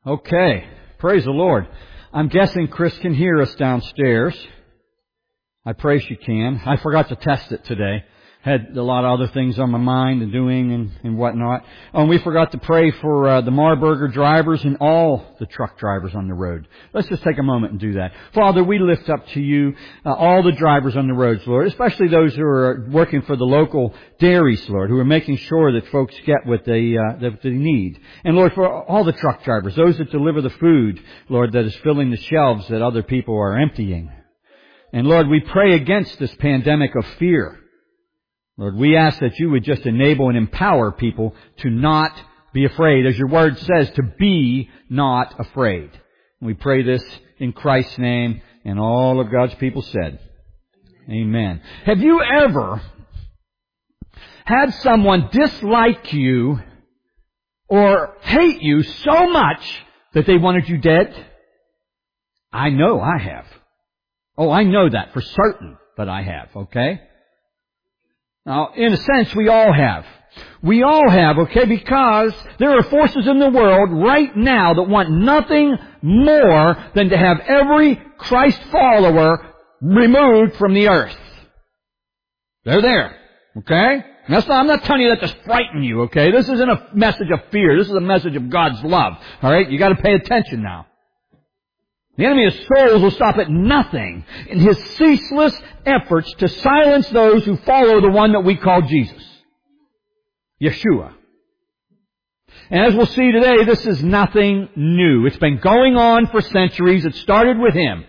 Okay. Praise the Lord. I'm guessing Chris can hear us downstairs. I pray she can. I forgot to test it today. Had a lot of other things on my mind and doing and whatnot. And we forgot to pray for the Marburger drivers and all the truck drivers on the road. Let's just take a moment and do that. Father, we lift up to you all the drivers on the roads, Lord, especially those who are working for the local dairies, Lord, who are making sure that folks get what they need. And Lord, for all the truck drivers, those that deliver the food, Lord, that is filling the shelves that other people are emptying. And Lord, we pray against this pandemic of fear. Lord, we ask that you would just enable and empower people to not be afraid. As your word says, to be not afraid. And we pray this in Christ's name, and all of God's people said, Amen. Have you ever had someone dislike you or hate you so much that they wanted you dead? I know I have. Oh, I know that for certain that I have, okay? Now, in a sense, we all have. We all have, okay, because there are forces in the world right now that want nothing more than to have every Christ follower removed from the earth. They're there, okay? I'm not telling you that to frighten you, okay? This isn't a message of fear. This is a message of God's love, all right? You got to pay attention now. The enemy of souls will stop at nothing in his ceaseless efforts to silence those who follow the one that we call Jesus, Yeshua. And as we'll see today, this is nothing new. It's been going on for centuries. It started with him.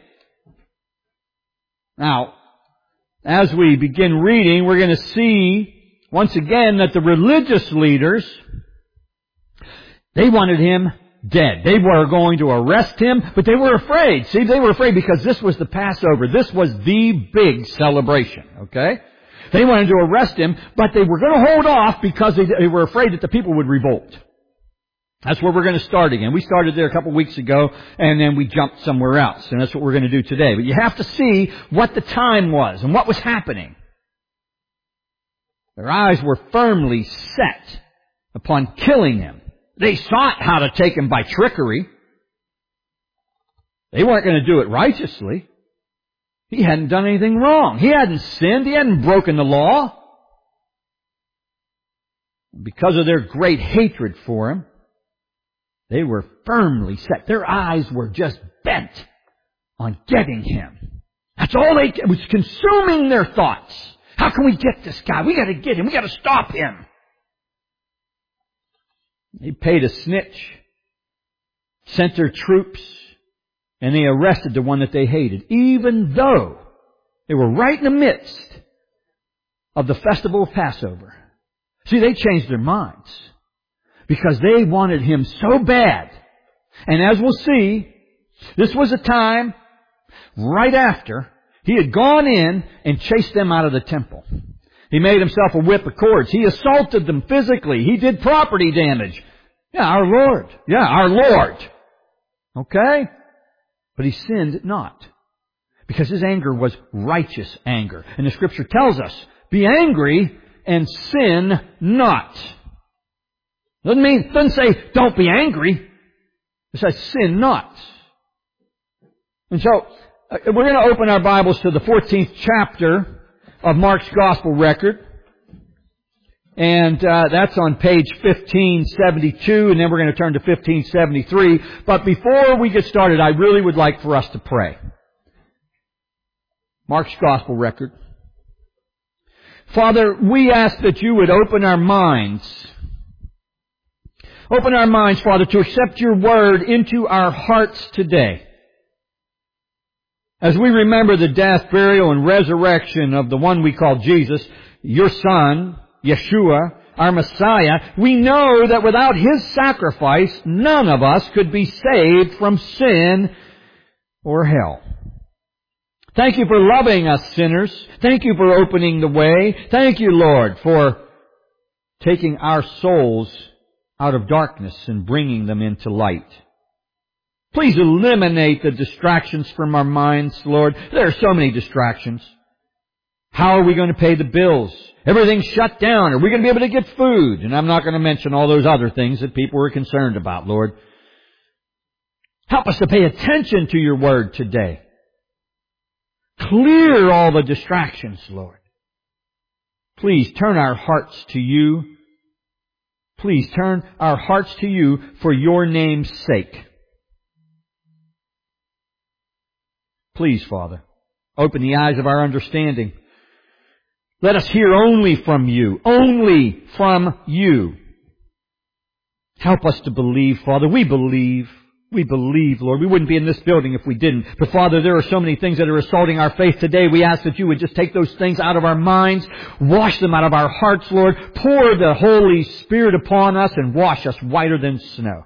Now, as we begin reading, we're going to see once again that the religious leaders, they wanted him dead. They were going to arrest him, but they were afraid. See, they were afraid because this was the Passover. This was the big celebration, okay? They wanted to arrest him, but they were going to hold off because they were afraid that the people would revolt. That's where we're going to start again. We started there a couple weeks ago, and then we jumped somewhere else, and that's what we're going to do today. But you have to see what the time was and what was happening. Their eyes were firmly set upon killing him. They sought how to take him by trickery. They weren't going to do it righteously. He hadn't done anything wrong. He hadn't sinned. He hadn't broken the law. Because of their great hatred for him, they were firmly set. Their eyes were just bent on getting him. That's all it was consuming their thoughts. How can we get this guy? We got to get him. We got to stop him. They paid a snitch, sent their troops, and they arrested the one that they hated, even though they were right in the midst of the festival of Passover. See, they changed their minds because they wanted him so bad. And as we'll see, this was a time right after he had gone in and chased them out of the temple. He made himself a whip of cords. He assaulted them physically. He did property damage. Yeah, our Lord. Yeah, our Lord. Okay? But he sinned not. Because his anger was righteous anger. And the Scripture tells us, be angry and sin not. Doesn't say don't be angry. It says sin not. And so, we're going to open our Bibles to the 14th chapter of Mark's Gospel record. And that's on page 1572, and then we're going to turn to 1573. But before we get started, I really would like for us to pray. Mark's Gospel record. Father, we ask that you would open our minds. Open our minds, Father, to accept your word into our hearts today. As we remember the death, burial, and resurrection of the one we call Jesus, your Son, Yeshua, our Messiah, we know that without his sacrifice, none of us could be saved from sin or hell. Thank you for loving us sinners. Thank you for opening the way. Thank you, Lord, for taking our souls out of darkness and bringing them into light. Please eliminate the distractions from our minds, Lord. There are so many distractions. How are we going to pay the bills? Everything's shut down. Are we going to be able to get food? And I'm not going to mention all those other things that people are concerned about, Lord. Help us to pay attention to your word today. Clear all the distractions, Lord. Please turn our hearts to you. Please turn our hearts to you for your name's sake. Please, Father, open the eyes of our understanding. Let us hear only from you. Only from you. Help us to believe, Father. We believe. We believe, Lord. We wouldn't be in this building if we didn't. But Father, there are so many things that are assaulting our faith today. We ask that you would just take those things out of our minds, wash them out of our hearts, Lord. Pour the Holy Spirit upon us and wash us whiter than snow.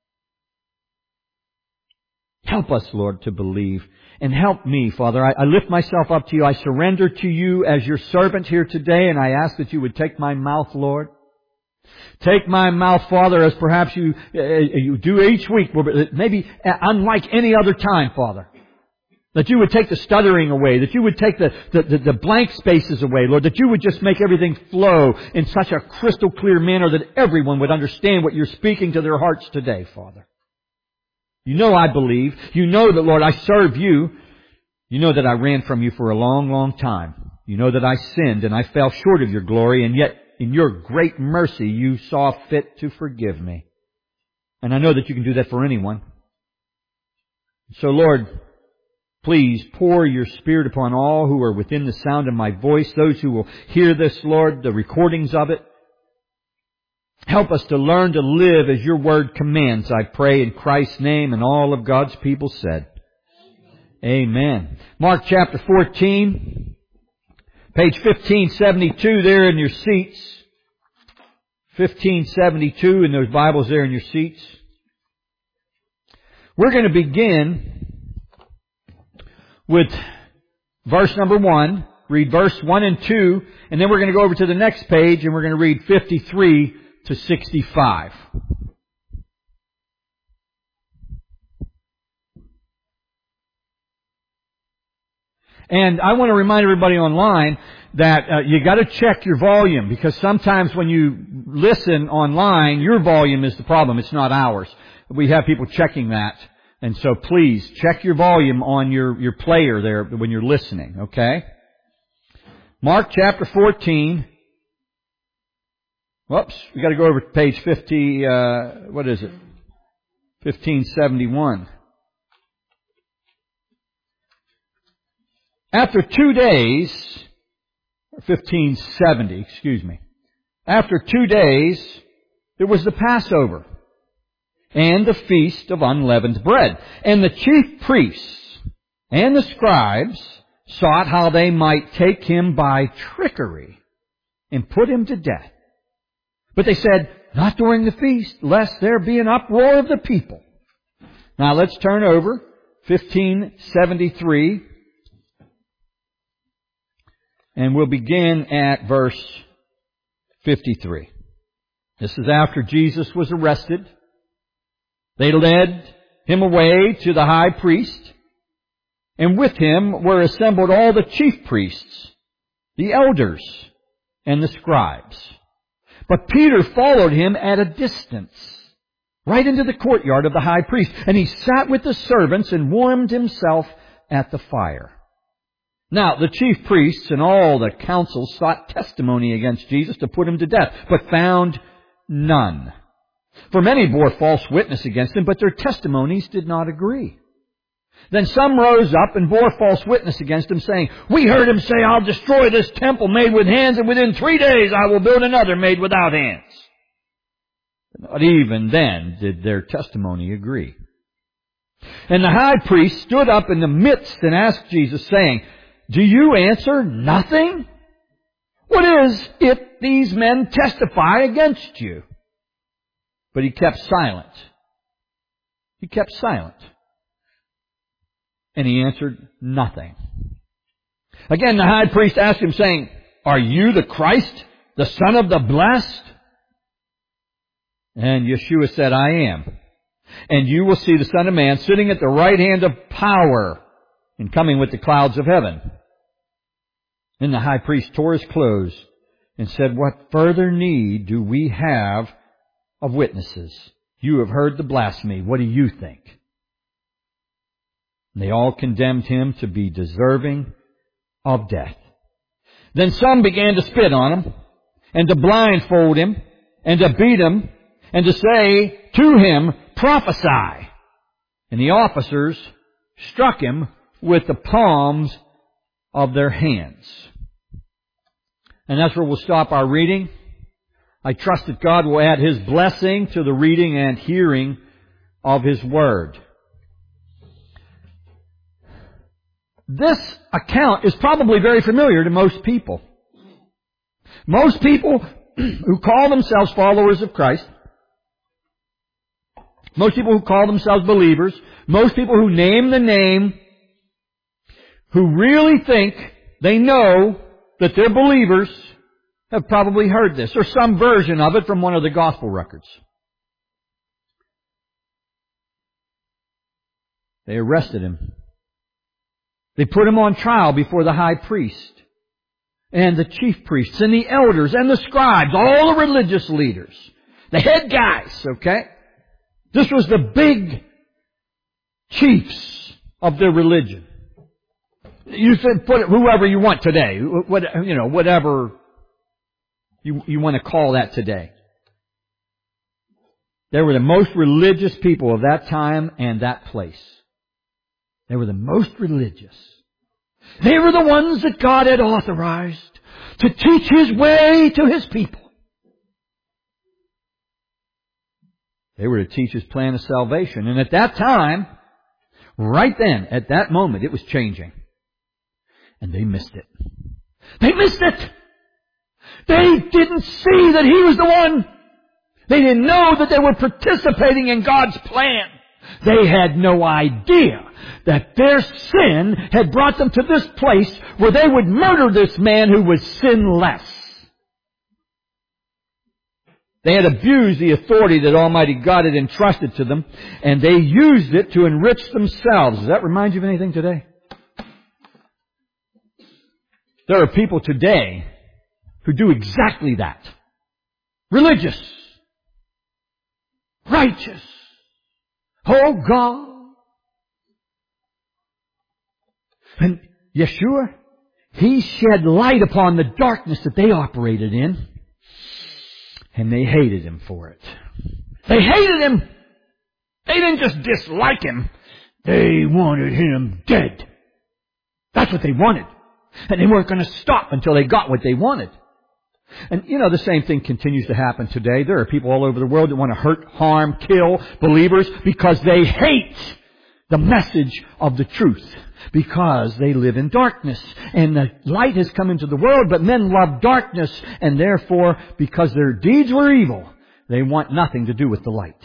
Help us, Lord, to believe. And help me, Father. I lift myself up to you. I surrender to you as your servant here today, and I ask that you would take my mouth, Lord. Take my mouth, Father, as perhaps you do each week, maybe unlike any other time, Father. That you would take the stuttering away, that you would take the blank spaces away, Lord, that you would just make everything flow in such a crystal clear manner that everyone would understand what you're speaking to their hearts today, Father. You know I believe. You know that, Lord, I serve you. You know that I ran from you for a long, long time. You know that I sinned and I fell short of your glory, and yet in your great mercy, you saw fit to forgive me. And I know that you can do that for anyone. So, Lord, please pour your Spirit upon all who are within the sound of my voice, those who will hear this, Lord, the recordings of it. Help us to learn to live as your word commands, I pray in Christ's name, and all of God's people said. Amen. Mark chapter 14. Page 1572 there in your seats. 1572 in those Bibles there in your seats. We're going to begin with verse number 1. Read verse 1 and 2. And then we're going to go over to the next page and we're going to read 53 to 65. And I want to remind everybody online that you got to check your volume, because sometimes when you listen online, your volume is the problem. It's not ours. We have people checking that. And so please check your volume on your player there when you're listening, okay? Mark chapter 14. Whoops, we got to go over to page 50, 1571. After 2 days, 1570, excuse me. After 2 days, it was the Passover and the feast of unleavened bread. And the chief priests and the scribes sought how they might take him by trickery and put him to death. But they said, not during the feast, lest there be an uproar of the people. Now let's turn over 1573. And we'll begin at verse 53. This is after Jesus was arrested. They led him away to the high priest, and with him were assembled all the chief priests, the elders, and the scribes. But Peter followed him at a distance, right into the courtyard of the high priest, and he sat with the servants and warmed himself at the fire. Now, the chief priests and all the council sought testimony against Jesus to put him to death, but found none. For many bore false witness against him, but their testimonies did not agree. Then some rose up and bore false witness against him, saying, we heard him say, I'll destroy this temple made with hands, and within 3 days I will build another made without hands. Not even then did their testimony agree. And the high priest stood up in the midst and asked Jesus, saying, do you answer nothing? What is it these men testify against you? But he kept silent. He kept silent. And he answered nothing. Again, the high priest asked him, saying, are you the Christ, the Son of the Blessed? And Yeshua said, I am. And you will see the Son of Man sitting at the right hand of power and coming with the clouds of heaven. Then the high priest tore his clothes and said, what further need do we have of witnesses? You have heard the blasphemy. What do you think? They all condemned him to be deserving of death. Then some began to spit on him, and to blindfold him, and to beat him, and to say to him, "Prophesy." And the officers struck him with the palms of their hands. And that's where we'll stop our reading. I trust that God will add His blessing to the reading and hearing of His Word. This account is probably very familiar to most people. Most people who call themselves followers of Christ, most people who call themselves believers, most people who name the name, who really think they know that they're believers, have probably heard this, or some version of it from one of the gospel records. They arrested him. They put him on trial before the high priest and the chief priests and the elders and the scribes, all the religious leaders, the head guys, okay? This was the big chiefs of their religion. You said put it whoever you want today, whatever you want to call that today. They were the most religious people of that time and that place. They were the most religious. They were the ones that God had authorized to teach His way to His people. They were to teach His plan of salvation. And at that time, right then, at that moment, it was changing. And they missed it. They missed it! They didn't see that He was the one. They didn't know that they were participating in God's plan. They had no idea that their sin had brought them to this place where they would murder this man who was sinless. They had abused the authority that Almighty God had entrusted to them, and they used it to enrich themselves. Does that remind you of anything today? There are people today who do exactly that. Religious. Righteous. Oh God. And Yeshua, He shed light upon the darkness that they operated in. And they hated Him for it. They hated Him. They didn't just dislike Him. They wanted Him dead. That's what they wanted. And they weren't going to stop until they got what they wanted. And the same thing continues to happen today. There are people all over the world that want to hurt, harm, kill believers because they hate the message of the truth. Because they live in darkness. And the light has come into the world, but men love darkness. And therefore, because their deeds were evil, they want nothing to do with the light.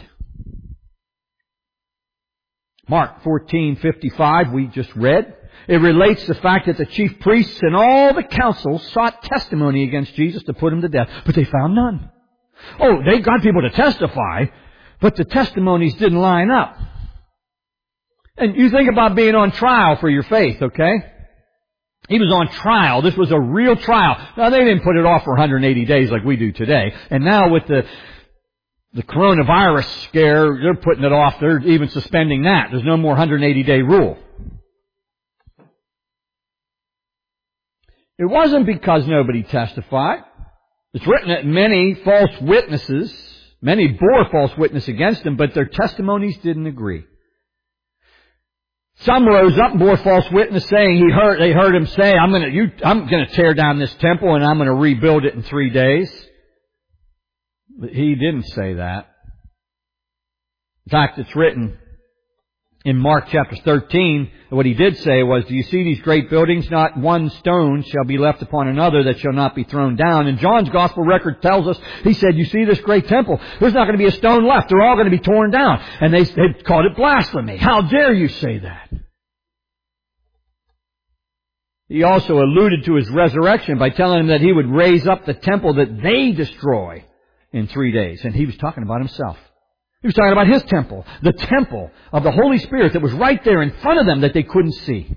Mark 14:55, we just read. It relates the fact that the chief priests and all the council sought testimony against Jesus to put Him to death, but they found none. Oh, they got people to testify, but the testimonies didn't line up. And you think about being on trial for your faith, okay? He was on trial. This was a real trial. Now, they didn't put it off for 180 days like we do today. And now with the coronavirus scare, they're putting it off. They're even suspending that. There's no more 180-day rule. It wasn't because nobody testified. It's written that many bore false witness against Him, but their testimonies didn't agree. Some rose up and bore false witness saying they heard Him say, I'm going to tear down this temple and I'm going to rebuild it in 3 days. But He didn't say that. In fact, it's written in Mark chapter 13, what He did say was, do you see these great buildings? Not one stone shall be left upon another that shall not be thrown down. And John's gospel record tells us, he said, you see this great temple? There's not going to be a stone left. They're all going to be torn down. And they called it blasphemy. How dare you say that? He also alluded to His resurrection by telling them that He would raise up the temple that they destroy in 3 days. And He was talking about Himself. He was talking about His temple, the temple of the Holy Spirit that was right there in front of them that they couldn't see.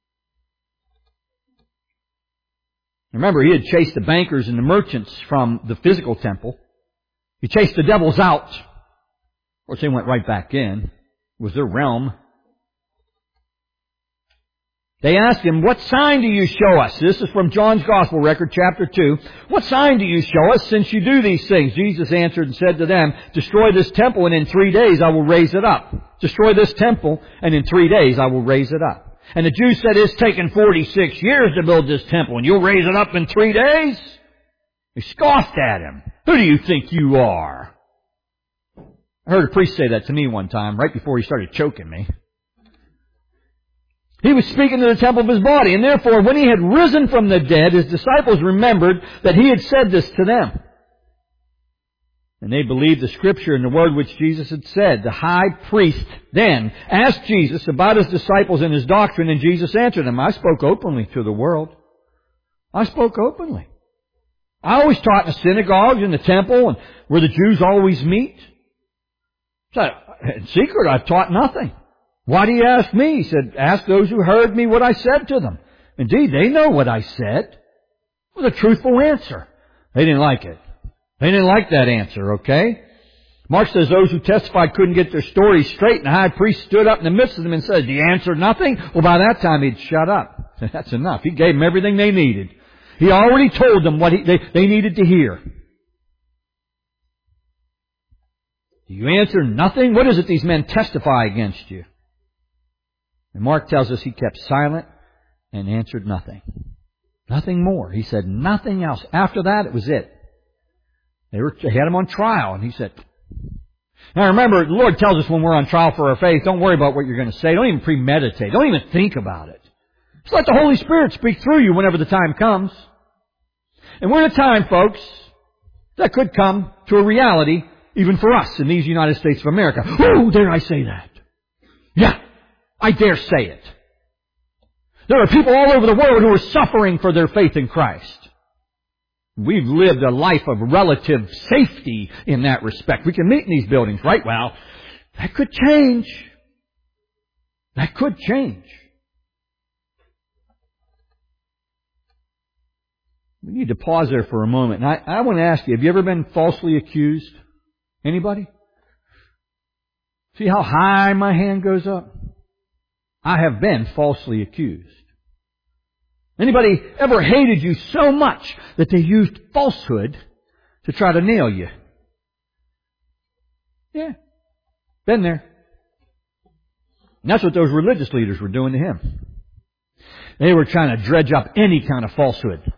Remember, He had chased the bankers and the merchants from the physical temple. He chased the devils out. Of course, they went right back in. It was their realm. They asked him, what sign do you show us? This is from John's Gospel record, chapter 2. What sign do you show us since you do these things? Jesus answered and said to them, destroy this temple and in 3 days I will raise it up. Destroy this temple and in 3 days I will raise it up. And the Jews said, it's taken 46 years to build this temple and you'll raise it up in 3 days? They scoffed at him. Who do you think you are? I heard a priest say that to me one time, right before he started choking me. He was speaking to the temple of his body, and therefore when he had risen from the dead, his disciples remembered that he had said this to them. And they believed the Scripture and the word which Jesus had said. The high priest then asked Jesus about his disciples and his doctrine, and Jesus answered him, I spoke openly to the world. I spoke openly. I always taught in the synagogues, in the temple, and where the Jews always meet. So, in secret, I've taught nothing. Why do you ask me? He said, ask those who heard me what I said to them. Indeed, they know what I said. It was a truthful answer. They didn't like it. They didn't like that answer, okay? Mark says those who testified couldn't get their story straight, and the high priest stood up in the midst of them and said, do you answer nothing? Well, by that time he'd shut up. That's enough. He gave them everything they needed. He already told them what they needed to hear. Do you answer nothing? What is it these men testify against you? And Mark tells us he kept silent and answered nothing. Nothing more. He said nothing else. After that, it was it. They had him on trial, and he said... Now remember, the Lord tells us when we're on trial for our faith, don't worry about what you're going to say. Don't even premeditate. Don't even think about it. Just let the Holy Spirit speak through you whenever the time comes. And we're in a time, folks, that could come to a reality even for us in these United States of America. Oh, dare I say that? Yeah. I dare say it. There are people all over the world who are suffering for their faith in Christ. We've lived a life of relative safety in that respect. We can meet in these buildings, right? Well, that could change. That could change. We need to pause there for a moment. And I want to ask you, have you ever been falsely accused? Anybody? See how high my hand goes up? I have been falsely accused. Anybody ever hated you so much that they used falsehood to try to nail you? Yeah. Been there. And that's what those religious leaders were doing to him. They were trying to dredge up any kind of falsehood.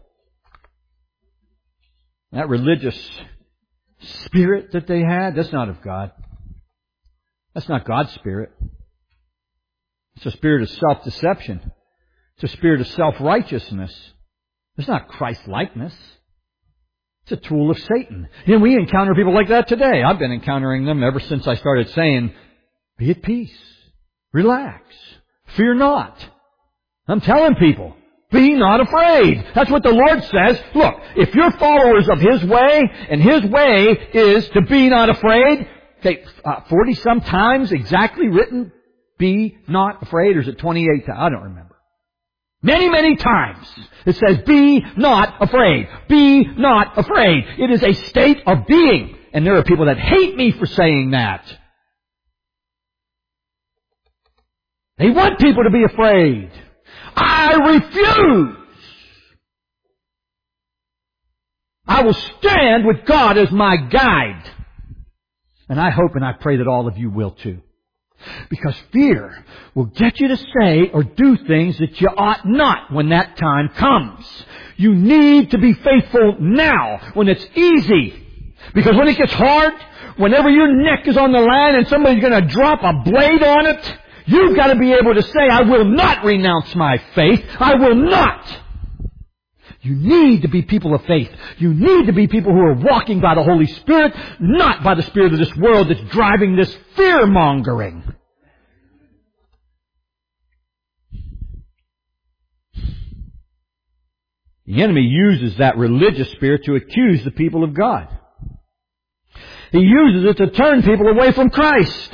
That religious spirit that they had, that's not of God. That's not God's spirit. It's a spirit of self-deception. It's a spirit of self-righteousness. It's not Christ-likeness. It's a tool of Satan. And we encounter people like that today. I've been encountering them ever since I started saying, be at peace. Relax. Fear not. I'm telling people, be not afraid. That's what the Lord says. Look, if you're followers of His way, and His way is to be not afraid, okay, 40-some times exactly written, be not afraid, or is it 28 times? I don't remember. Many, many times it says, be not afraid. Be not afraid. It is a state of being. And there are people that hate me for saying that. They want people to be afraid. I refuse. I will stand with God as my guide. And I hope and I pray that all of you will too. Because fear will get you to say or do things that you ought not when that time comes. You need to be faithful now when it's easy. Because when it gets hard, whenever your neck is on the line and somebody's going to drop a blade on it, you've got to be able to say, I will not renounce my faith. I will not. You need to be people of faith. You need to be people who are walking by the Holy Spirit, not by the spirit of this world that's driving this fear-mongering. The enemy uses that religious spirit to accuse the people of God. He uses it to turn people away from Christ.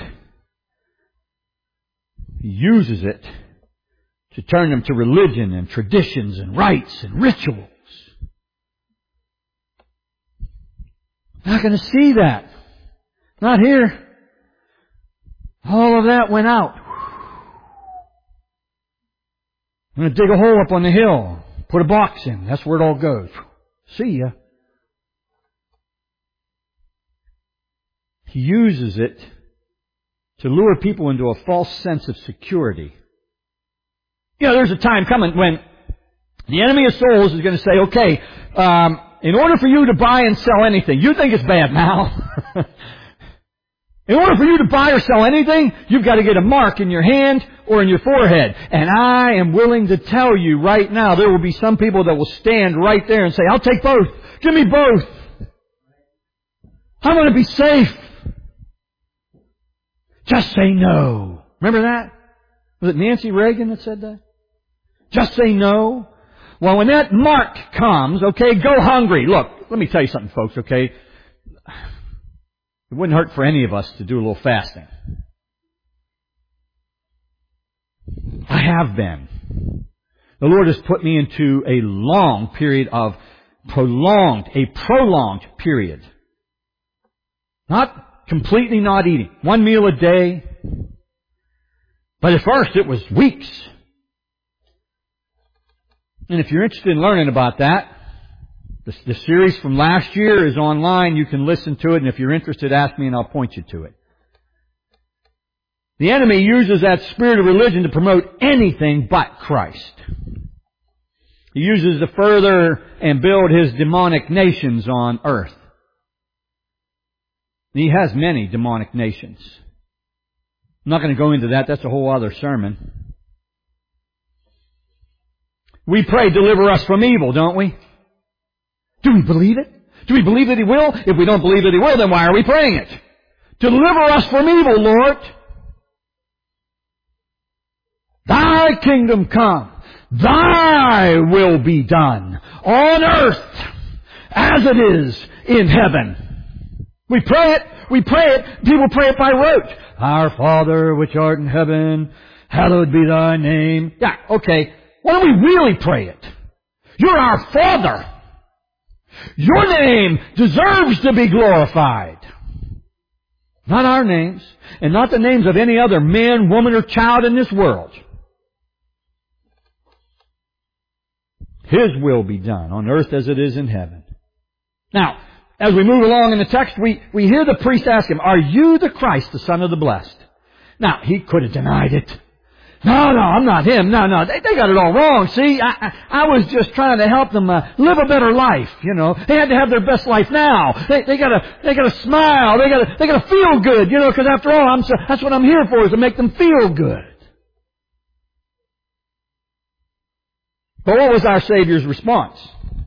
He uses it to turn them to religion and traditions and rites and rituals. Not going to see that. Not here. All of that went out. I'm going to dig a hole up on the hill, put a box in. That's where it all goes. See ya. He uses it to lure people into a false sense of security. You know, there's a time coming when the enemy of souls is going to say, okay, in order for you to buy and sell anything, you think it's bad now. In order for you to buy or sell anything, you've got to get a mark in your hand or in your forehead. And I am willing to tell you right now, there will be some people that will stand right there and say, I'll take both. Give me both. I want to be safe. Just say no. Remember that? Was it Nancy Reagan that said that? Just say no. Well, when that mark comes, okay, go hungry. Look, let me tell you something, folks, okay? It wouldn't hurt for any of us to do a little fasting. I have been. The Lord has put me into a long period of prolonged period. Not completely not eating. 1 meal a day. But at first it was weeks. And if you're interested in learning about that, the series from last year is online. You can listen to it, and if you're interested, ask me and I'll point you to it. The enemy uses that spirit of religion to promote anything but Christ. He uses to further and build his demonic nations on earth. And he has many demonic nations. I'm not going to go into that. That's a whole other sermon. We pray, deliver us from evil, don't we? Do we believe it? Do we believe that He will? If we don't believe that He will, then why are we praying it? Deliver us from evil, Lord. Thy kingdom come. Thy will be done on earth as it is in heaven. We pray it. We pray it. People pray it by rote. Our Father which art in heaven, hallowed be thy name. Yeah, okay. Why don't we really pray it? You're our Father. Your name deserves to be glorified. Not our names, and not the names of any other man, woman, or child in this world. His will be done on earth as it is in heaven. Now, as we move along in the text, we hear the priest ask him, are you the Christ, the Son of the Blessed? Now, he could have denied it. No, I'm not him. No, they got it all wrong. See, I was just trying to help them live a better life. You know, they had to have their best life now. They gotta smile. They gotta feel good. You know, because after all, that's what I'm here for, is to make them feel good. But what was our Savior's response?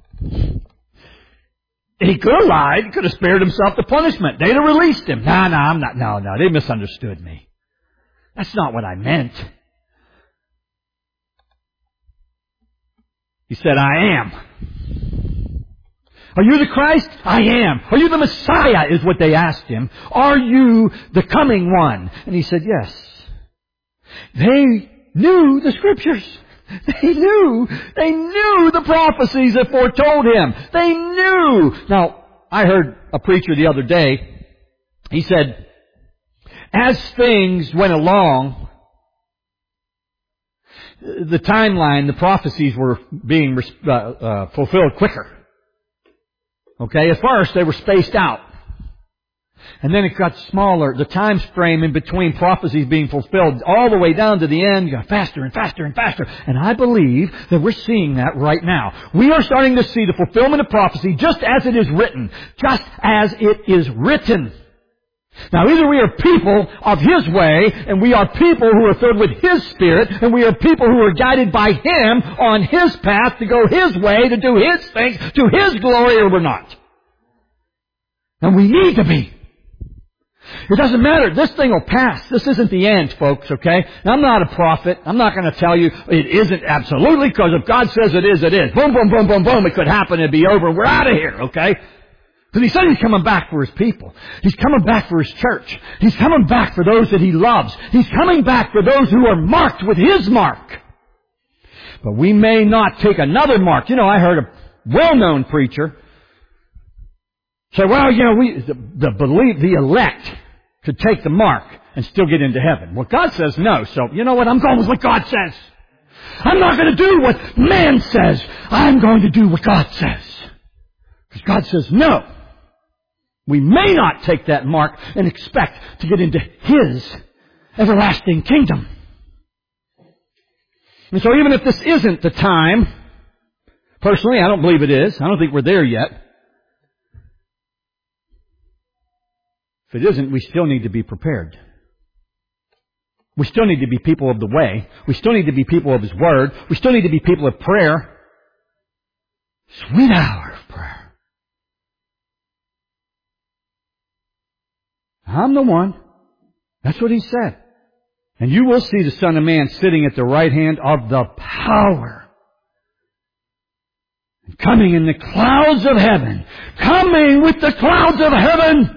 He could have lied. He could have spared himself the punishment. They'd have released him. No, I'm not. No, they misunderstood me. That's not what I meant. He said, I am. Are you the Christ? I am. Are you the Messiah, is what they asked him. Are you the coming one? And he said, yes. They knew the Scriptures. They knew the prophecies that foretold him. They knew. Now, I heard a preacher the other day. He said, as things went along, the timeline, the prophecies were being fulfilled quicker. Okay, at first they were spaced out. And then it got smaller. The time frame in between prophecies being fulfilled all the way down to the end got faster and faster and faster. And I believe that we're seeing that right now. We are starting to see the fulfillment of prophecy just as it is written. Just as it is written. Now, either we are people of His way, and we are people who are filled with His Spirit, and we are people who are guided by Him on His path to go His way, to do His things, to His glory, or we're not. And we need to be. It doesn't matter. This thing will pass. This isn't the end, folks, okay? Now, I'm not a prophet. I'm not going to tell you it isn't absolutely, because if God says it is, it is. Boom, boom, boom, boom, boom. It could happen. It'd be over, and we're out of here, okay? Because He said He's coming back for His people. He's coming back for His church. He's coming back for those that He loves. He's coming back for those who are marked with His mark. But we may not take another mark. You know, I heard a well-known preacher say, well, you know, the elect could take the mark and still get into heaven. Well, God says no. So, you know what? I'm going with what God says. I'm not going to do what man says. I'm going to do what God says. Because God says no. We may not take that mark and expect to get into His everlasting kingdom. And so even if this isn't the time, personally, I don't believe it is. I don't think we're there yet. If it isn't, we still need to be prepared. We still need to be people of the way. We still need to be people of His Word. We still need to be people of prayer. Sweet hour of prayer. I'm the one. That's what He said. And you will see the Son of Man sitting at the right hand of the power. Coming in the clouds of heaven. Coming with the clouds of heaven.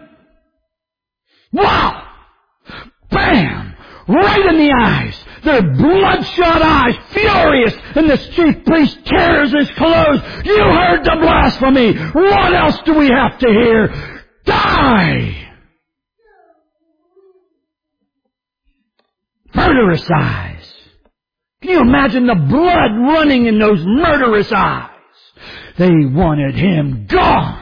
Wow! Bam! Right in the eyes. Their bloodshot eyes, furious. And this chief priest tears his clothes. You heard the blasphemy. What else do we have to hear? Die! Murderous eyes. Can you imagine the blood running in those murderous eyes? They wanted Him gone.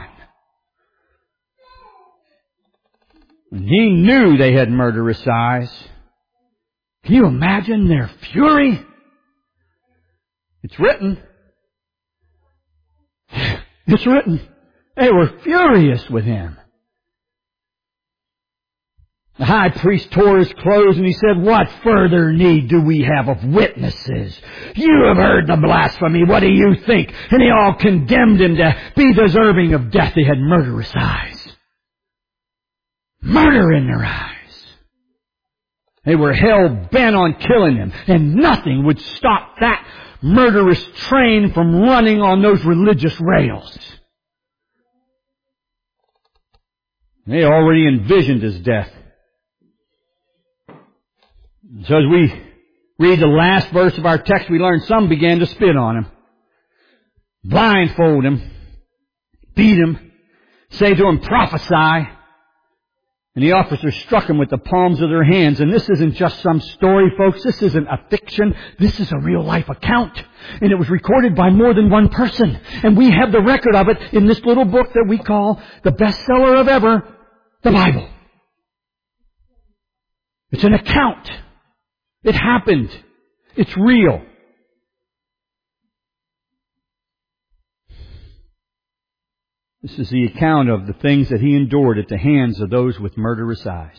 And He knew they had murderous eyes. Can you imagine their fury? It's written. It's written. They were furious with Him. The high priest tore his clothes and he said, what further need do we have of witnesses? You have heard the blasphemy. What do you think? And they all condemned Him to be deserving of death. They had murderous eyes. Murder in their eyes. They were hell-bent on killing Him. And nothing would stop that murderous train from running on those religious rails. They already envisioned His death. So as we read the last verse of our text, we learn some began to spit on Him, blindfold Him, beat Him, say to Him, prophesy. And the officers struck Him with the palms of their hands. And this isn't just some story, folks. This isn't a fiction. This is a real life account. And it was recorded by more than one person. And we have the record of it in this little book that we call the bestseller of ever, the Bible. It's an account. It happened. It's real. This is the account of the things that He endured at the hands of those with murderous eyes.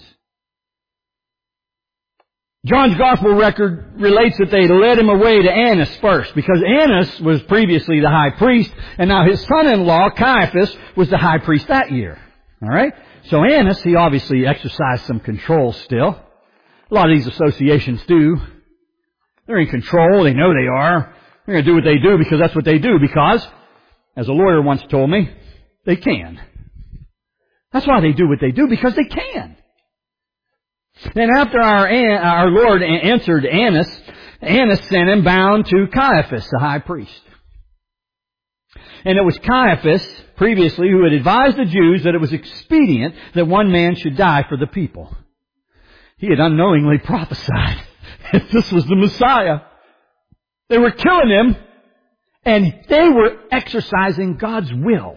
John's Gospel record relates that they led Him away to Annas first, because Annas was previously the high priest, and now his son-in-law, Caiaphas, was the high priest that year. Alright? So Annas, he obviously exercised some control still. A lot of these associations do. They're in control. They know they are. They're going to do what they do because that's what they do. Because, as a lawyer once told me, they can. That's why they do what they do, because they can. And after our Lord answered Annas, Annas sent him bound to Caiaphas, the high priest. And it was Caiaphas, previously, who had advised the Jews that it was expedient that one man should die for the people. He had unknowingly prophesied that this was the Messiah. They were killing Him, and they were exercising God's will.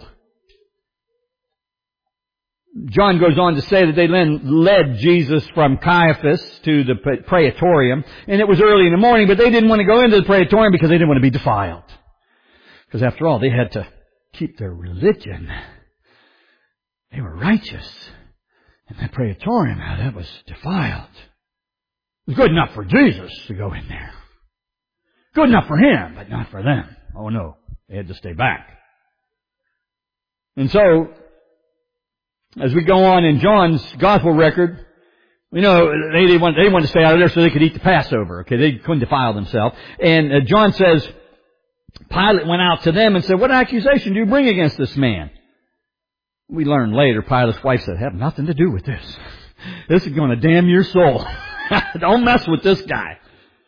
John goes on to say that they then led Jesus from Caiaphas to the praetorium, and it was early in the morning, but they didn't want to go into the praetorium because they didn't want to be defiled. Because after all, they had to keep their religion. They were righteous. And that praetorium, now that was defiled. It was good enough for Jesus to go in there. Good enough for Him, but not for them. Oh no, they had to stay back. And so, as we go on in John's Gospel record, we know they wanted to stay out of there so they could eat the Passover. Okay, they couldn't defile themselves. And John says, Pilate went out to them and said, what accusation do you bring against this man? We learned later, Pilate's wife said, have nothing to do with this. This is going to damn your soul. Don't mess with this guy.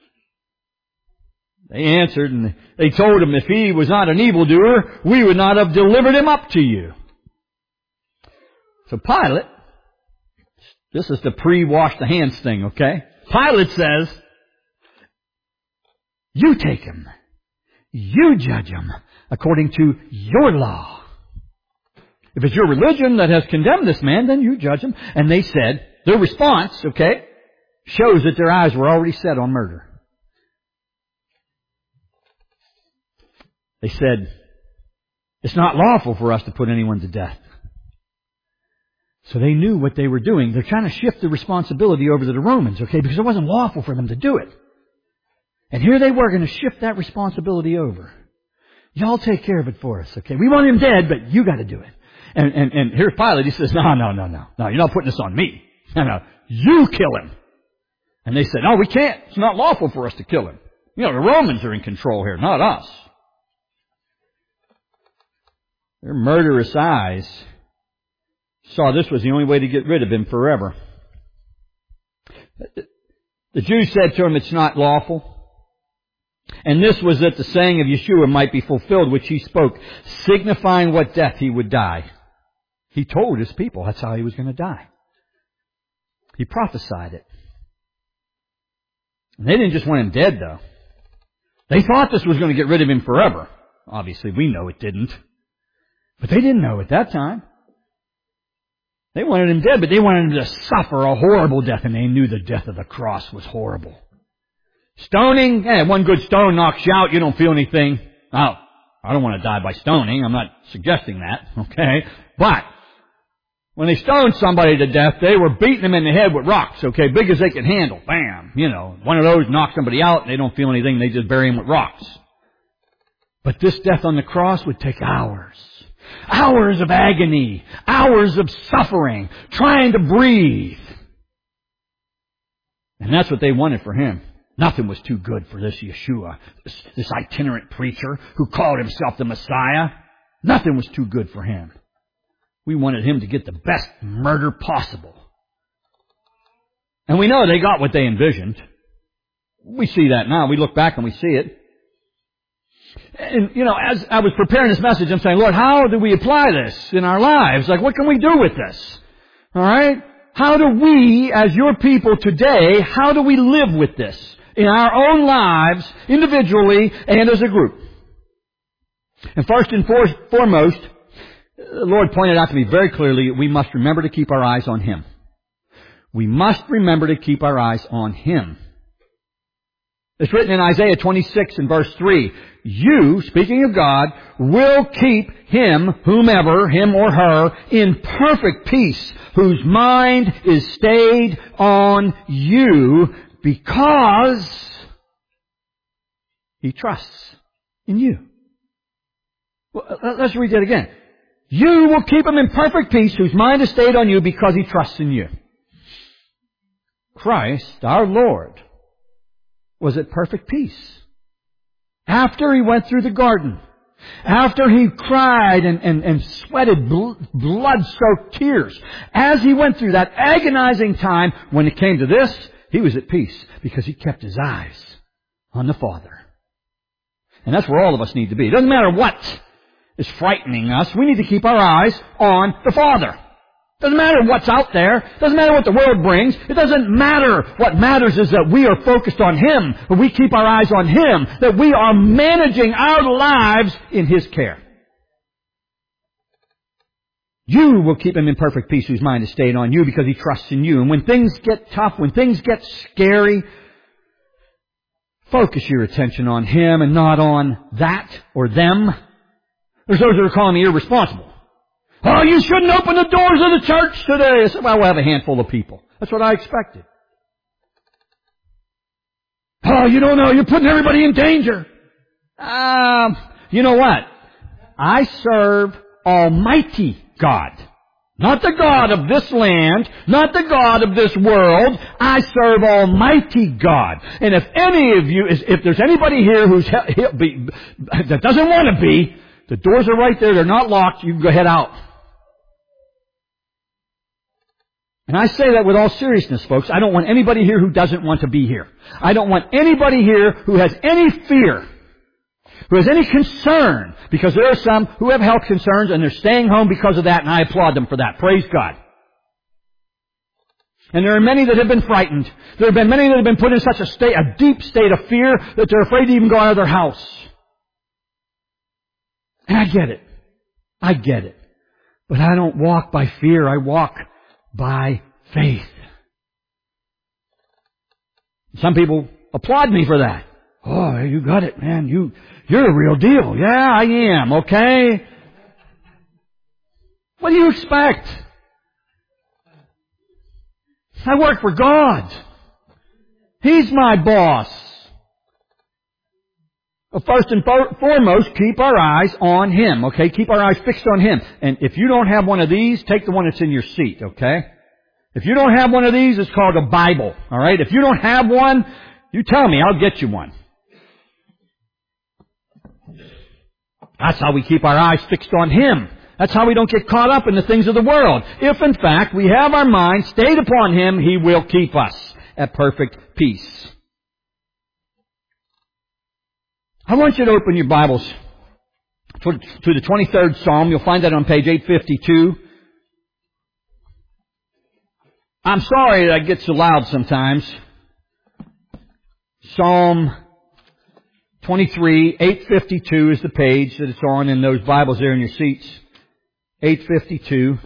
They answered and they told him, if he was not an evildoer, we would not have delivered him up to you. So Pilate, this is the pre-wash the hands thing, okay? Pilate says, You take him. You judge him according to your law. If it's your religion that has condemned this man, then you judge him. And they said, their response, okay, shows that their eyes were already set on murder. They said, it's not lawful for us to put anyone to death. So they knew what they were doing. They're trying to shift the responsibility over to the Romans, okay, because it wasn't lawful for them to do it. And here they were going to shift that responsibility over. Y'all take care of it for us, okay? We want him dead, but you got to do it. And here's Pilate. He says, no, you're not putting this on me. No, you kill him. And they said, no, we can't. It's not lawful for us to kill him. You know, the Romans are in control here, not us. Their murderous eyes saw this was the only way to get rid of him forever. The Jews said to him, it's not lawful. And this was that the saying of Yeshua might be fulfilled, which he spoke, signifying what death he would die. He told his people that's how he was going to die. He prophesied it. And they didn't just want him dead, though. They thought this was going to get rid of him forever. Obviously, we know it didn't. But they didn't know at that time. They wanted him dead, but they wanted him to suffer a horrible death, and they knew the death of the cross was horrible. Stoning, one good stone knocks you out, you don't feel anything. Now, I don't want to die by stoning, I'm not suggesting that, okay? But, when they stoned somebody to death, they were beating them in the head with rocks, okay, big as they could handle. Bam! You know, one of those knocks somebody out, and they don't feel anything, they just bury them with rocks. But this death on the cross would take hours. Hours of agony, hours of suffering, trying to breathe. And that's what they wanted for him. Nothing was too good for this Yeshua, this itinerant preacher who called himself the Messiah. Nothing was too good for him. We wanted him to get the best murder possible. And we know they got what they envisioned. We see that now. We look back and we see it. And, you know, as I was preparing this message, I'm saying, Lord, how do we apply this in our lives? Like, what can we do with this? All right? How do we, as your people today, how do we live with this in our own lives, individually and as a group? And first and foremost, the Lord pointed out to me very clearly, we must remember to keep our eyes on Him. We must remember to keep our eyes on Him. It's written in Isaiah 26 and verse 3, you, speaking of God, will keep him, whomever, him or her, in perfect peace, whose mind is stayed on you because he trusts in you. Well, let's read that again. You will keep him in perfect peace, whose mind is stayed on you because he trusts in you. Christ, our Lord, was at perfect peace. After he went through the garden, after he cried and sweated blood-soaked tears, as he went through that agonizing time, when it came to this, he was at peace because he kept his eyes on the Father. And that's where all of us need to be. It doesn't matter what is frightening us, we need to keep our eyes on the Father. Doesn't matter what's out there. Doesn't matter what the world brings. It doesn't matter. What matters is that we are focused on Him. That we keep our eyes on Him. That we are managing our lives in His care. You will keep him in perfect peace whose mind is stayed on you because he trusts in you. And when things get tough, when things get scary, focus your attention on Him and not on that or them. There's those that are calling me irresponsible. Oh, you shouldn't open the doors of the church today. I said, well, we'll have a handful of people. That's what I expected. Oh, you don't know. You're putting everybody in danger. You know what? I serve Almighty God. Not the God of this land. Not the God of this world. I serve Almighty God. And if any of you, if there's anybody here that doesn't want to be, the doors are right there. They're not locked. You can go head out. And I say that with all seriousness, folks. I don't want anybody here who doesn't want to be here. I don't want anybody here who has any fear, who has any concern, because there are some who have health concerns and they're staying home because of that, and I applaud them for that. Praise God. And there are many that have been frightened. There have been many that have been put in such a deep state of fear that they're afraid to even go out of their house. And I get it. I get it. But I don't walk by fear. I walk by faith. Some people applaud me for that. Oh, you got it, man. You're the real deal. Yeah, I am. Okay? What do you expect? I work for God. He's my boss. Well, first and foremost, keep our eyes on Him, okay? Keep our eyes fixed on Him. And if you don't have one of these, take the one that's in your seat, okay? If you don't have one of these, it's called a Bible, alright? If you don't have one, you tell me, I'll get you one. That's how we keep our eyes fixed on Him. That's how we don't get caught up in the things of the world. If, in fact, we have our mind stayed upon Him, He will keep us at perfect peace. I want you to open your Bibles to the 23rd Psalm. You'll find that on page 852. I'm sorry that I get so loud sometimes. Psalm 23, 852 is the page that it's on in those Bibles there in your seats. 852.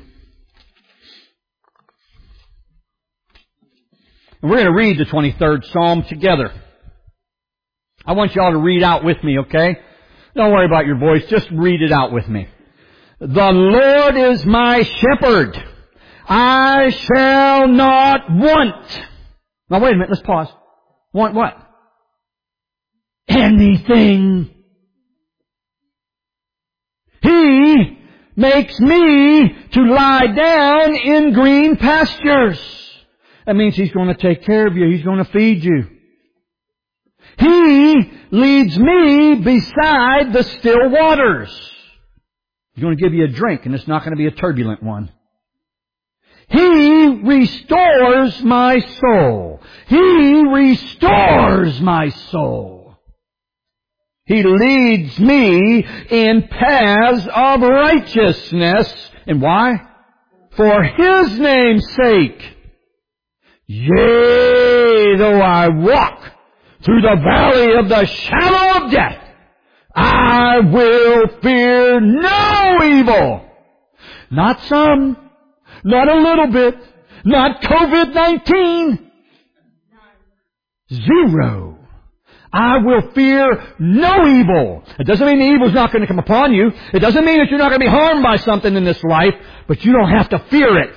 And we're going to read the 23rd Psalm together. I want you all to read out with me, okay? Don't worry about your voice. Just read it out with me. The Lord is my shepherd. I shall not want. Now wait a minute. Let's pause. Want what? Anything. He makes me to lie down in green pastures. That means He's going to take care of you. He's going to feed you. He leads me beside the still waters. He's going to give you a drink, and it's not going to be a turbulent one. He restores my soul. He restores my soul. He leads me in paths of righteousness. And why? For His name's sake. Yea, though I walk through the valley of the shadow of death, I will fear no evil. Not some, not a little bit, not COVID-19. Zero. I will fear no evil. It doesn't mean the evil's not going to come upon you. It doesn't mean that you're not going to be harmed by something in this life, but you don't have to fear it.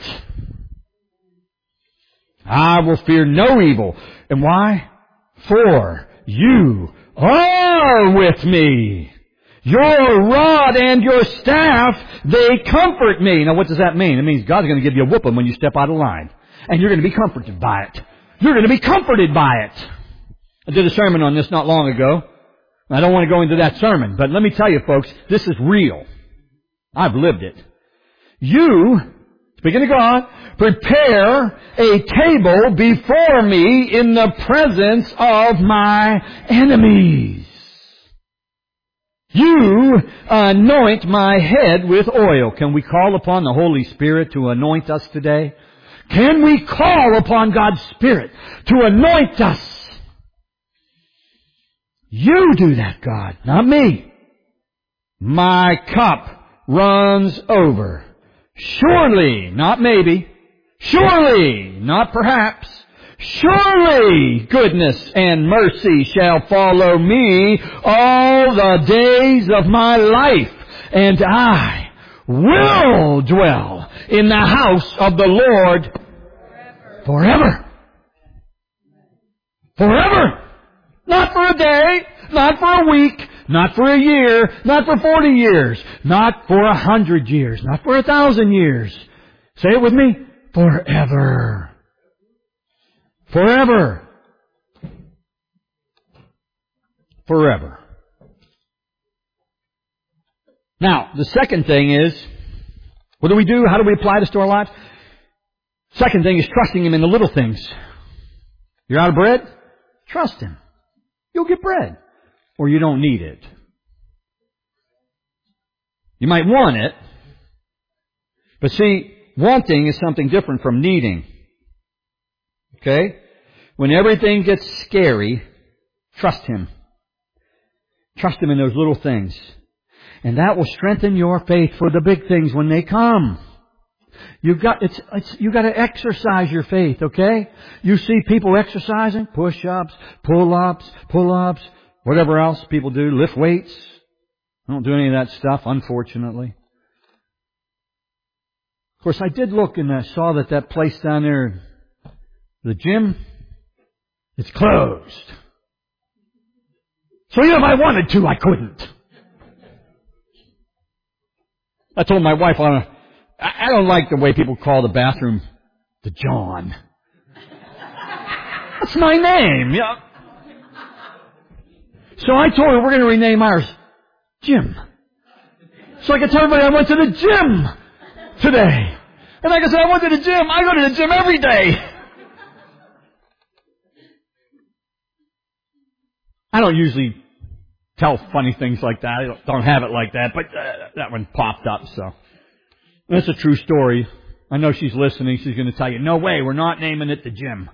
I will fear no evil. And why? For you are with me. Your rod and your staff, they comfort me. Now what does that mean? It means God's going to give you a whooping when you step out of line. And you're going to be comforted by it. You're going to be comforted by it. I did a sermon on this not long ago. I don't want to go into that sermon, but let me tell you folks, this is real. I've lived it. You, speaking to God, prepare a table before me in the presence of my enemies. You anoint my head with oil. Can we call upon the Holy Spirit to anoint us today? Can we call upon God's Spirit to anoint us? You do that, God, not me. My cup runs over. Surely, not maybe. Surely, not perhaps. Surely goodness and mercy shall follow me all the days of my life, and I will dwell in the house of the Lord forever. Forever. Not for a day, not for a week, not for a year, not for 40 years, not for 100 years, not for 1,000 years. Say it with me. Forever. Forever. Forever. Now, the second thing is, what do we do? How do we apply this to our lives? Second thing is trusting Him in the little things. You're out of bread? Trust Him. You'll get bread. Or you don't need it. You might want it. But see, wanting is something different from needing. Okay? When everything gets scary, trust Him. Trust Him in those little things. And that will strengthen your faith for the big things when they come. You've got to exercise your faith, okay? You see people exercising, push-ups, pull-ups, whatever else people do, lift weights. I don't do any of that stuff, unfortunately. Of course, I did look and I saw that place down there, the gym, it's closed. So even if I wanted to, I couldn't. I told my wife, I don't like the way people call the bathroom the John. That's my name. Yeah. So I told her we're going to rename ours Jim. So I could tell everybody I went to the gym today. And like I said, I went to the gym. I go to the gym every day. I don't usually tell funny things like that. I don't have it like that. But that one popped up, so. That's a true story. I know she's listening. She's going to tell you, no way, we're not naming it the gym.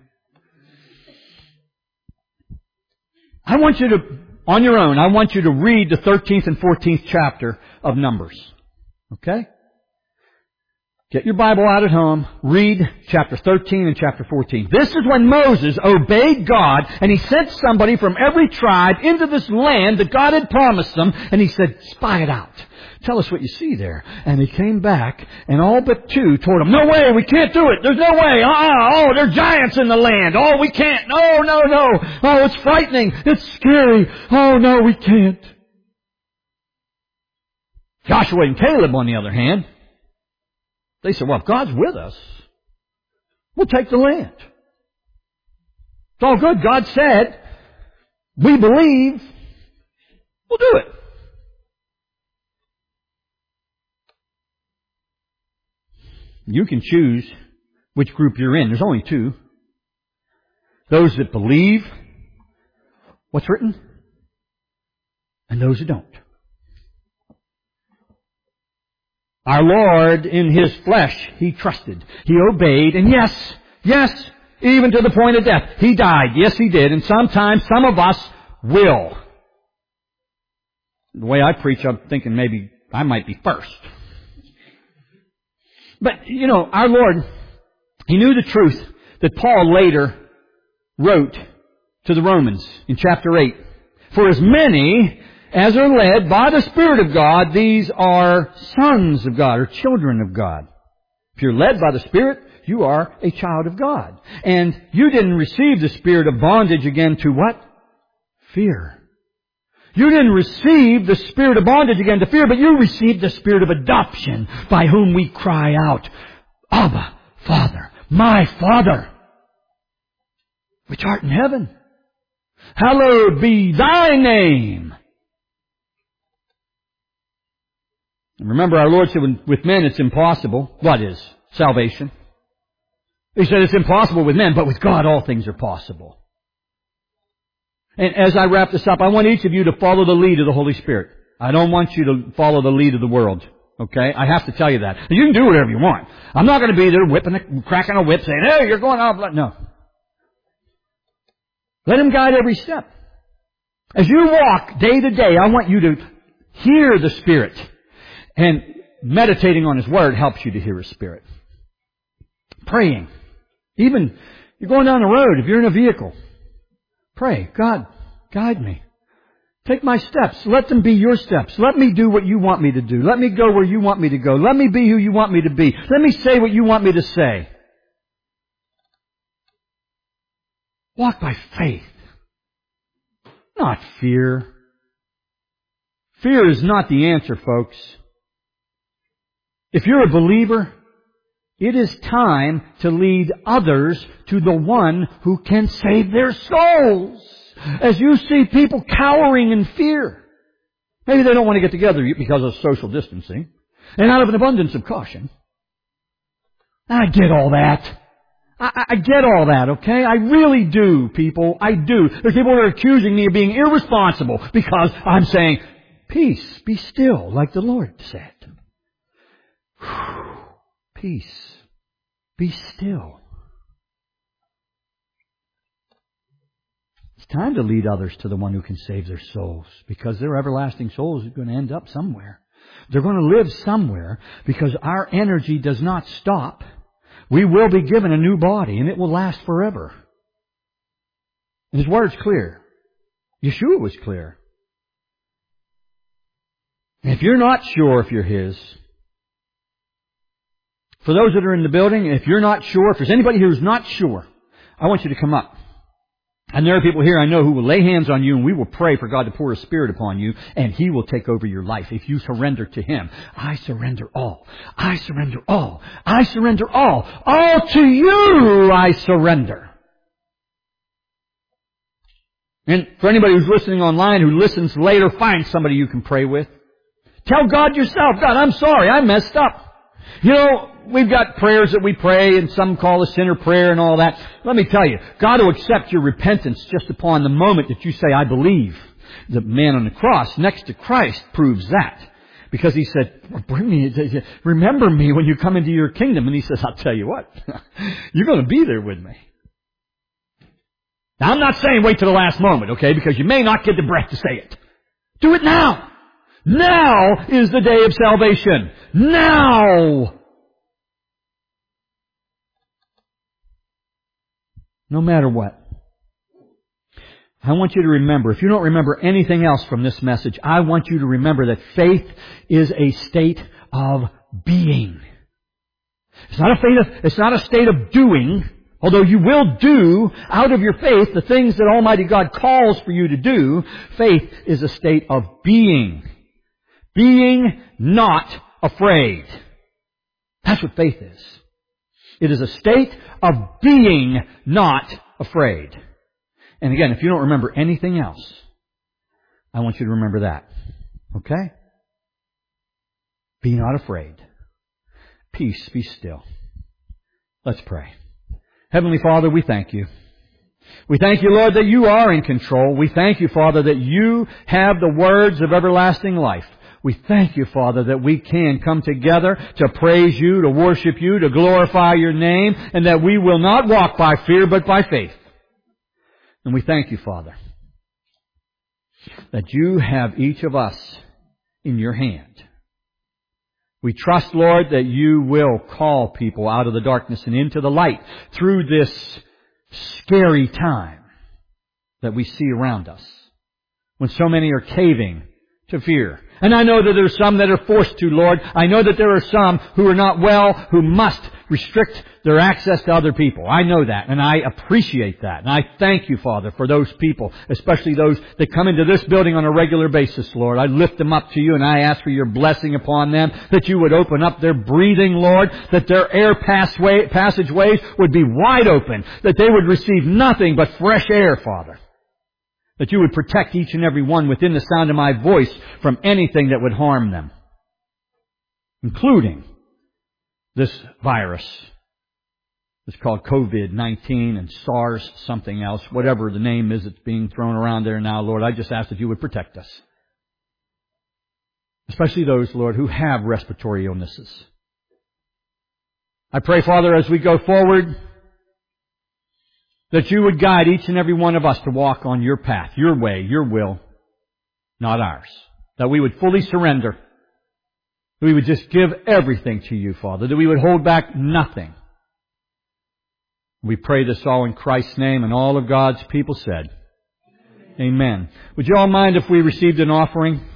I want you to, on your own, I want you to read the 13th and 14th chapter of Numbers. Okay? Get your Bible out at home. Read chapter 13 and chapter 14. This is when Moses obeyed God and he sent somebody from every tribe into this land that God had promised them, and he said, spy it out. Tell us what you see there. And he came back, and all but two told him, no way, we can't do it. There's no way. Oh, there are giants in the land. Oh, we can't. No. Oh, it's frightening. It's scary. Oh, no, we can't. Joshua and Caleb, on the other hand, they said, well, if God's with us, we'll take the land. It's all good. God said, we believe, we'll do it. You can choose which group you're in. There's only two. Those that believe what's written, and those who don't. Our Lord, in His flesh, He trusted. He obeyed, and yes, even to the point of death. He died. Yes, He did. And sometimes some of us will. The way I preach, I'm thinking maybe I might be first. But, our Lord, He knew the truth that Paul later wrote to the Romans in chapter 8. For as many as are led by the Spirit of God, these are sons of God, or children of God. If you're led by the Spirit, you are a child of God. And you didn't receive the spirit of bondage again to what? Fear. You didn't receive the spirit of bondage again to fear, but you received the spirit of adoption, by whom we cry out, Abba, Father, my Father, which art in heaven. Hallowed be thy name. And remember, our Lord said, with men it's impossible. What is? Salvation. He said it's impossible with men, but with God all things are possible. And as I wrap this up, I want each of you to follow the lead of the Holy Spirit. I don't want you to follow the lead of the world. Okay? I have to tell you that. You can do whatever you want. I'm not going to be there cracking a whip saying, hey, you're going out. No. Let Him guide every step. As you walk day to day, I want you to hear the Spirit. And meditating on His Word helps you to hear His Spirit. Praying. Even, you're going down the road, if you're in a vehicle, pray, God, guide me. Take my steps. Let them be your steps. Let me do what you want me to do. Let me go where you want me to go. Let me be who you want me to be. Let me say what you want me to say. Walk by faith, not fear. Fear is not the answer, folks. If you're a believer, it is time to lead others to the one who can save their souls. As you see people cowering in fear. Maybe they don't want to get together because of social distancing. And out of an abundance of caution. I get all that. I get all that, okay? I really do, people. I do. There's people that are accusing me of being irresponsible because I'm saying, peace, be still, like the Lord said. Peace, be still. time to lead others to the one who can save their souls, because their everlasting souls are going to end up somewhere. They're going to live somewhere, because our energy does not stop. We will be given a new body, and it will last forever. His word's clear. Yeshua was clear. And if you're not sure if you're His, for those that are in the building, if you're not sure, if there's anybody here who's not sure, I want you to come up. And there are people here I know who will lay hands on you, and we will pray for God to pour His Spirit upon you, and He will take over your life if you surrender to Him. I surrender all. I surrender all. I surrender all. All to you I surrender. And for anybody who's listening online, who listens later, find somebody you can pray with. Tell God yourself, God, I'm sorry, I messed up. You know, we've got prayers that we pray, and some call a sinner prayer and all that. Let me tell you, God will accept your repentance just upon the moment that you say, I believe. The man on the cross next to Christ proves that. Because He said, remember me when you come into your kingdom. And He says, I'll tell you what, you're going to be there with me. Now, I'm not saying wait till the last moment, okay, because you may not get the breath to say it. Do it now. Now is the day of salvation. Now! No matter what. I want you to remember, if you don't remember anything else from this message, I want you to remember that faith is a state of being. It's not a state of doing, although you will do out of your faith the things that Almighty God calls for you to do. Faith is a state of being. Being not afraid. That's what faith is. It is a state of being not afraid. And again, if you don't remember anything else, I want you to remember that. Okay? Be not afraid. Peace, be still. Let's pray. Heavenly Father, we thank You. We thank You, Lord, that You are in control. We thank You, Father, that You have the words of everlasting life. We thank You, Father, that we can come together to praise You, to worship You, to glorify Your name, and that we will not walk by fear, but by faith. And we thank You, Father, that You have each of us in Your hand. We trust, Lord, that You will call people out of the darkness and into the light through this scary time that we see around us, when so many are caving to fear. And I know that there are some that are forced to, Lord. I know that there are some who are not well, who must restrict their access to other people. I know that, and I appreciate that. And I thank You, Father, for those people, especially those that come into this building on a regular basis, Lord. I lift them up to You, and I ask for Your blessing upon them, that You would open up their breathing, Lord, that their air passageways would be wide open, that they would receive nothing but fresh air, Father. That You would protect each and every one within the sound of my voice from anything that would harm them, including this virus. It's called COVID-19 and SARS something else, whatever the name is that's being thrown around there now, Lord. I just ask that You would protect us. Especially those, Lord, who have respiratory illnesses. I pray, Father, as we go forward, that You would guide each and every one of us to walk on Your path, Your way, Your will, not ours. That we would fully surrender. That we would just give everything to You, Father. That we would hold back nothing. We pray this all in Christ's name, and all of God's people said, Amen. Would you all mind if we received an offering?